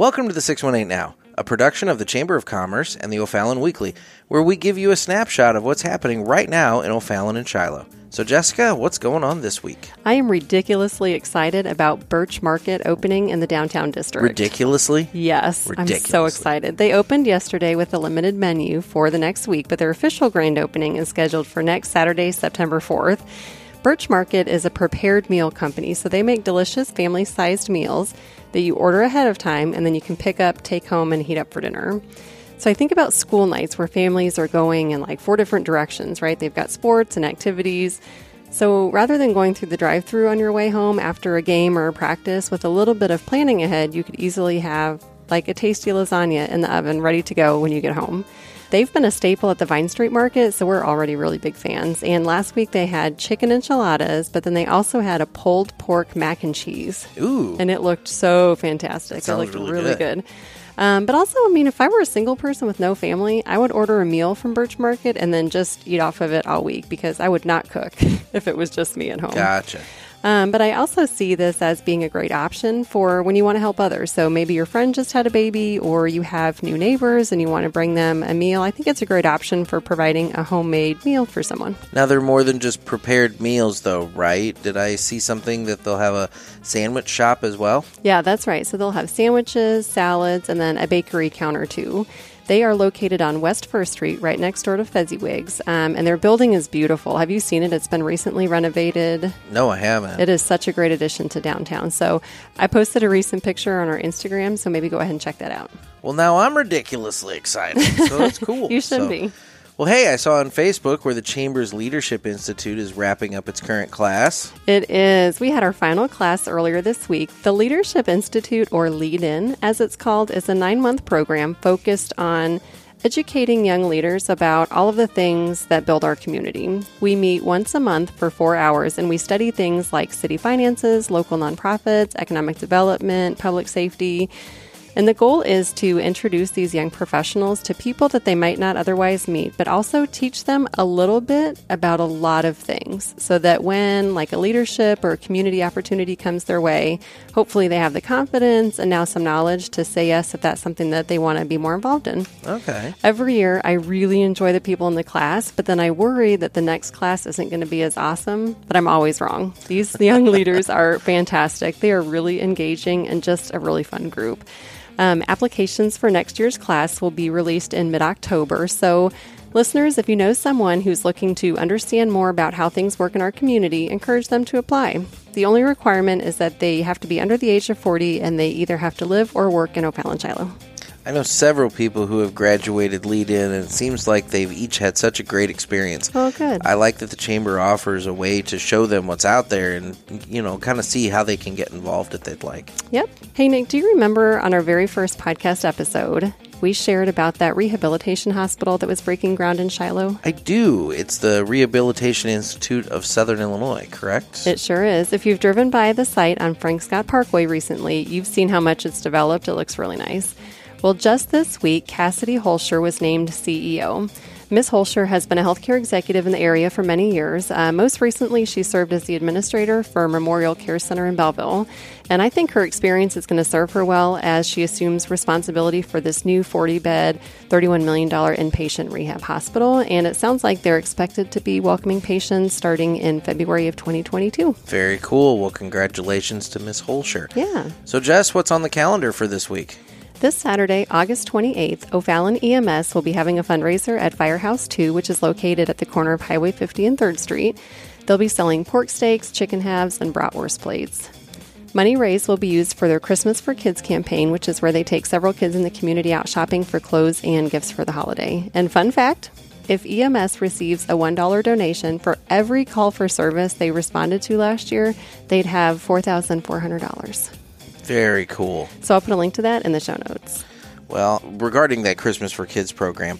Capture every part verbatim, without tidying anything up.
Welcome to the six one eight Now, a production of the Chamber of Commerce and the O'Fallon Weekly, where we give you a snapshot of what's happening right now in O'Fallon and Shiloh. So, Jessica, what's going on this week? I am ridiculously excited about Birch Market opening in the downtown district. Ridiculously? Yes, Ridiculously. I'm so excited. They opened yesterday with a limited menu for the next week, but their official grand opening is scheduled for next Saturday, September fourth. Birch Market is a prepared meal company, so they make delicious family-sized meals that you order ahead of time, and then you can pick up, take home, and heat up for dinner. So I think about school nights where families are going in like four different directions, right? They've got sports and activities. So rather than going through the drive-thru on your way home after a game or a practice, with a little bit of planning ahead, you could easily have like a tasty lasagna in the oven ready to go when you get home. They've been a staple at the Vine Street Market, so we're already really big fans. And last week they had chicken enchiladas, but then they also had a pulled pork mac and cheese. Ooh. And it looked so fantastic. That sounds it looked really really good. good. Um, but also, I mean, if I were a single person with no family, I would order a meal from Birch Market and then just eat off of it all week because I would not cook if it was just me at home. Gotcha. Um, but I also see this as being a great option for when you want to help others. So maybe your friend just had a baby or you have new neighbors and you want to bring them a meal. I think it's a great option for providing a homemade meal for someone. Now, they're more than just prepared meals, though, right? Did I see something that they'll have a sandwich shop as well? Yeah, that's right. So they'll have sandwiches, salads, and then a bakery counter, too. They are located on West First Street, right next door to Fezziwigs, um, and their building is beautiful. Have you seen it? It's been recently renovated. No, I haven't. It is such a great addition to downtown. So I posted a recent picture on our Instagram, so maybe go ahead and check that out. Well, now I'm ridiculously excited, so that's cool. You should so, be. Well, hey, I saw on Facebook where the Chamber's Leadership Institute is wrapping up its current class. It is. We had our final class earlier this week. The Leadership Institute, or Lead-In, as it's called, is a nine-month program focused on educating young leaders about all of the things that build our community. We meet once a month for four hours, and we study things like city finances, local nonprofits, economic development, public safety. And the goal is to introduce these young professionals to people that they might not otherwise meet, but also teach them a little bit about a lot of things so that when like a leadership or a community opportunity comes their way, hopefully they have the confidence and now some knowledge to say yes if that's something that they want to be more involved in. Okay. Every year, I really enjoy the people in the class, but then I worry that the next class isn't going to be as awesome, but I'm always wrong. These young leaders are fantastic. They are really engaging and just a really fun group. Um, applications for next year's class will be released in mid-October. So, listeners, if you know someone who's looking to understand more about how things work in our community, encourage them to apply. The only requirement is that they have to be under the age of forty and they either have to live or work in O'Fallon Shiloh. I know several people who have graduated Lead-In, and it seems like they've each had such a great experience. Oh, good. I like that the Chamber offers a way to show them what's out there and, you know, kind of see how they can get involved if they'd like. Yep. Hey, Nick, do you remember on our very first podcast episode, we shared about that rehabilitation hospital that was breaking ground in Shiloh? I do. It's the Rehabilitation Institute of Southern Illinois, correct? It sure is. If you've driven by the site on Frank Scott Parkway recently, you've seen how much it's developed. It looks really nice. Well, just this week, Cassidy Holscher was named C E O. Miz Holscher has been a healthcare executive in the area for many years. Uh, most recently, she served as the administrator for Memorial Care Center in Belleville. And I think her experience is going to serve her well as she assumes responsibility for this new forty-bed, thirty-one million dollars inpatient rehab hospital. And it sounds like they're expected to be welcoming patients starting in February of twenty twenty-two. Very cool. Well, congratulations to Miz Holscher. Yeah. So, Jess, what's on the calendar for this week? This Saturday, August twenty-eighth, O'Fallon E M S will be having a fundraiser at Firehouse two, which is located at the corner of Highway fifty and third Street. They'll be selling pork steaks, chicken halves, and bratwurst plates. Money raised will be used for their Christmas for Kids campaign, which is where they take several kids in the community out shopping for clothes and gifts for the holiday. And fun fact, if E M S receives a one dollar donation for every call for service they responded to last year, they'd have four thousand four hundred dollars. Very cool. So I'll put a link to that in the show notes. Well, regarding that Christmas for Kids program,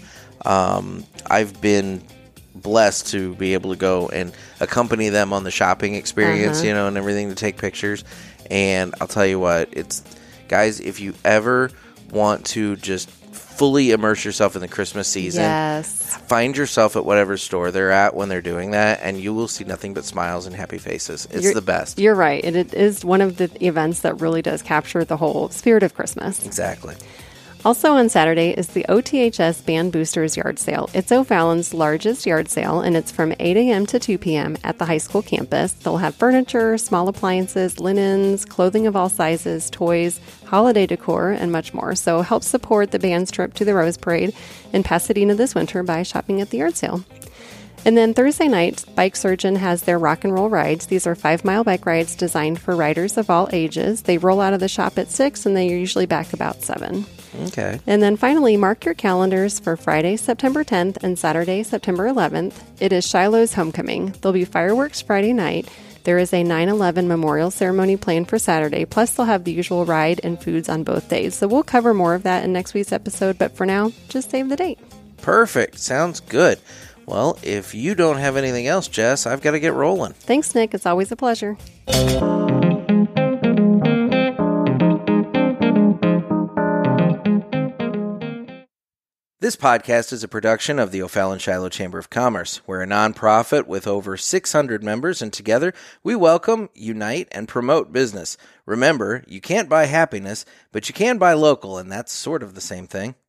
um, I've been blessed to be able to go and accompany them on the shopping experience, uh-huh. you know, and everything, to take pictures. And I'll tell you what, it's, guys, if you ever want to just fully immerse yourself in the Christmas season. Yes. Find yourself at whatever store they're at when they're doing that, and you will see nothing but smiles and happy faces. It's You're, the best. You're right. It, it is one of the events that really does capture the whole spirit of Christmas. Exactly. Also on Saturday is the O T H S Band Boosters Yard Sale. It's O'Fallon's largest yard sale, and it's from eight a.m. to two p.m. at the high school campus. They'll have furniture, small appliances, linens, clothing of all sizes, toys, holiday decor, and much more. So help support the band's trip to the Rose Parade in Pasadena this winter by shopping at the yard sale. And then Thursday night, Bike Surgeon has their rock and roll rides. These are five-mile bike rides designed for riders of all ages. They roll out of the shop at six, and they're usually back about seven. Okay. And then finally, mark your calendars for Friday, September tenth and Saturday, September eleventh. It is Shiloh's Homecoming. There'll be fireworks Friday night. There is a nine eleven memorial ceremony planned for Saturday. Plus, they'll have the usual ride and foods on both days. So we'll cover more of that in next week's episode. But for now, just save the date. Perfect. Sounds good. Well, if you don't have anything else, Jess, I've got to get rolling. Thanks, Nick. It's always a pleasure. This podcast is a production of the O'Fallon Shiloh Chamber of Commerce. We're a nonprofit with over six hundred members, and together we welcome, unite, and promote business. Remember, you can't buy happiness, but you can buy local, and that's sort of the same thing.